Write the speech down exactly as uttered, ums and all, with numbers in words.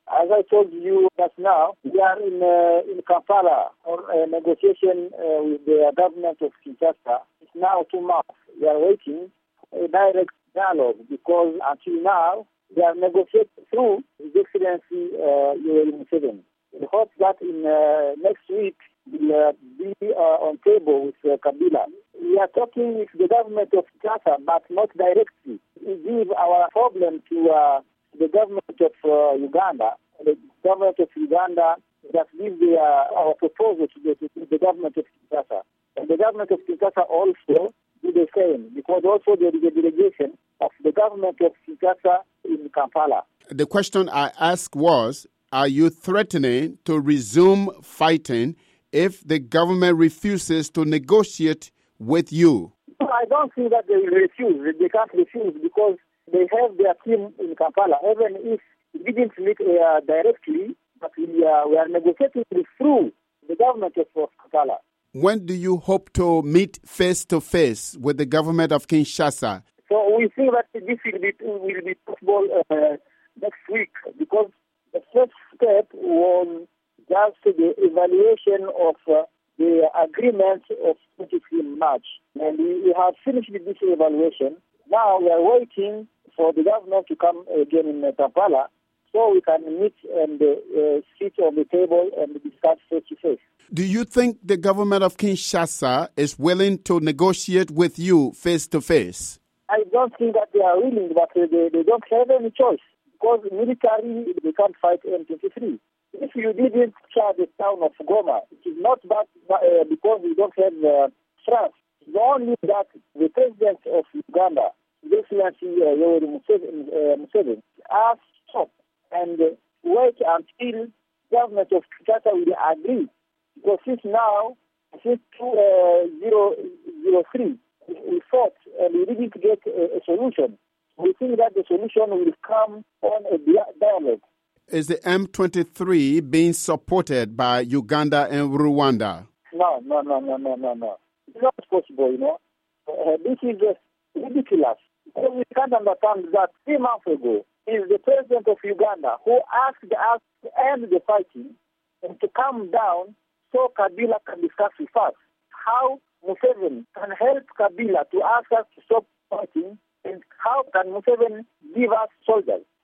As I told you just now, we are in uh, in Kampala on a negotiation uh, with the government of Kinshasa. It's now two months. We are waiting for a direct dialogue because until now we are negotiating through His Excellency uh, Yoweri Museveni. We hope that in uh, next week we'll uh, be uh, on table with uh, Kabila. We are talking with the government of Kinshasa, but not directly. We give our problem to uh, the government of uh, Uganda. The government of Uganda that give the, uh, our proposal to the, to the government of Kinshasa. And the government of Kinshasa also do the same, because also there is a delegation of the government of Kinshasa in Kampala. The question I asked was, are you threatening to resume fighting if the government refuses to negotiate with you? No, I don't think that they will refuse. They can't refuse because they have their team in Kampala. Even if we didn't meet uh, directly, but we, uh, we are negotiating through the government of, of Kampala. When do you hope to meet face-to-face with the government of Kinshasa? So we think that this will be, will be possible uh, next week, because the first step was just the evaluation of uh, the agreement of twenty-three March. And we, we have finished this evaluation. Now we are waiting for the government to come again in uh, Kampala so we can meet and uh, sit on the table and discuss face-to-face. Do you think the government of Kinshasa is willing to negotiate with you face-to-face? I don't think that they are willing, but they, they don't have any choice, because military, they can't fight M twenty-three. If you didn't charge the town of Goma, it is not that uh, because we don't have uh, trust. It's only that the president of Uganda, His Excellency uh, Yoweri Museveni, uh, Museveni, asked stop and uh, wait until government of Kinshasa will agree. Because since now, since two thousand three, we fought and we didn't get a, a solution. We think that the solution will come on a dialogue. Is the M twenty-three being supported by Uganda and Rwanda? No, no, no, no, no, no, no. It's not possible, you know. Uh, this is uh, ridiculous. Because we can't understand that three months ago, is the president of Uganda who asked us to end the fighting and to calm down so Kabila can discuss with us how Museveni can help Kabila to ask us to stop fighting, and how can Museveni give us soldiers.